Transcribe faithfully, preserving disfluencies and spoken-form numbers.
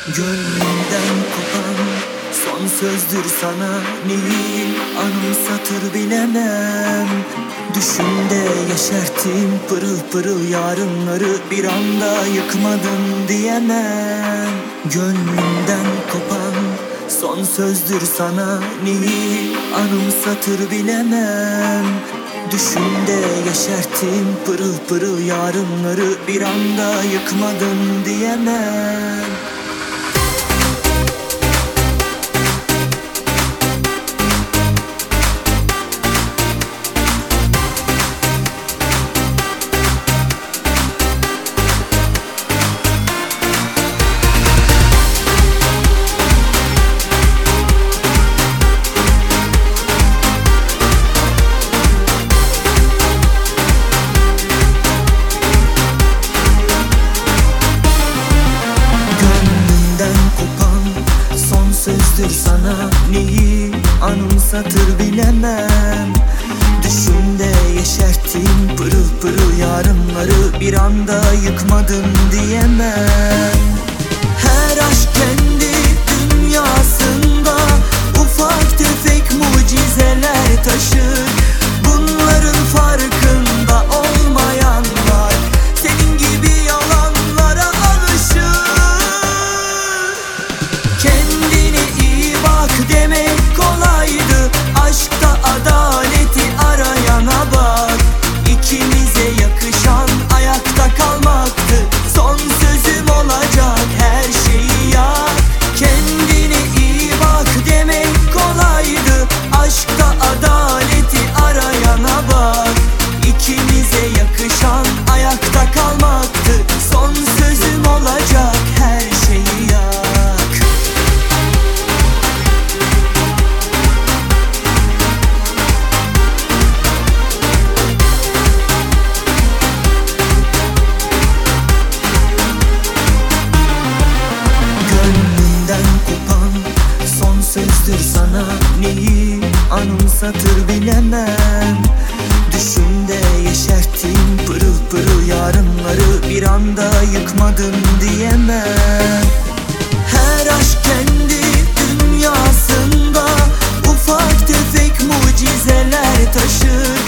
Gönlümden kopan son sözdür sana, neyi anımsatır bilemem. Düşümde yeşerttim pırıl pırıl yarınları, bir anda yıkmadın diyemem. Gönlümden kopan son sözdür sana, neyi anımsatır bilemem. Düşümde yeşerttim pırıl pırıl yarınları, bir anda yıkmadın diyemem. Sözdür sana, neyi anımsatır bilemem. Düşümde yeşerttim pırıl pırıl yarınları, bir anda yıkmadın diyemem. Her aşk kendi dünyasında ufak tefek mucizeler taşır. Bunların farkında olmayanlar senin gibi yalanlara alışır. Kendine iyi bak demek kolaydı, aşkta adaleti arayana bak. İkimize yakışan ayakta kalmaktı, son sözüm olacak her şeyi yak. Kendine iyi bak demek kolaydı, aşkta adaleti arayana bak. İkimize yakışan ayakta kalmaktı, son sözüm olacak her şeyi yak. Gönlümden kopan son sözdür sana, neyi anımsatır bilemem. Düşümde yeşerttim pırıl pırıl yarınları, bir anda yıkmadın diyemem. Her aşk kendi dünyasında ufak tefek mucizeler taşır.